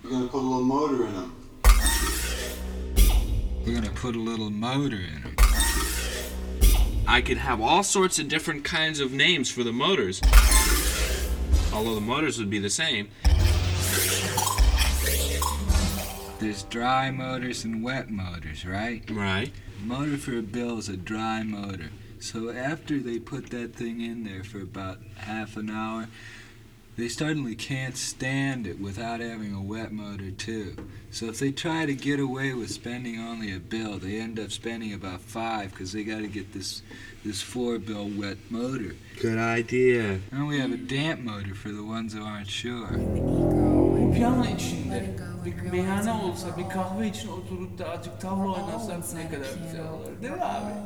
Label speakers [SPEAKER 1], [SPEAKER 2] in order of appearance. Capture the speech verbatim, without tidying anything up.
[SPEAKER 1] We're gonna put a little motor in them.
[SPEAKER 2] We're gonna put a little motor in them. I could have all sorts of different kinds of names for the motors, although the motors would be the same. There's dry motors and wet motors, right? Right. Motor for a bill is a dry motor. So after they put that thing in there for about half an hour, they suddenly can't stand it without having a wet motor too. So if they try to get away with spending only a bill, they end up spending about five because they got to get this this four bill wet motor. Good idea. And we have a damp motor for the ones who aren't sure.
[SPEAKER 3] Bu piyano içinde bir meyhane olsa, bir kahve için oturup da azıcık tavla oynasak ne kadar güzel olur değil mi abi?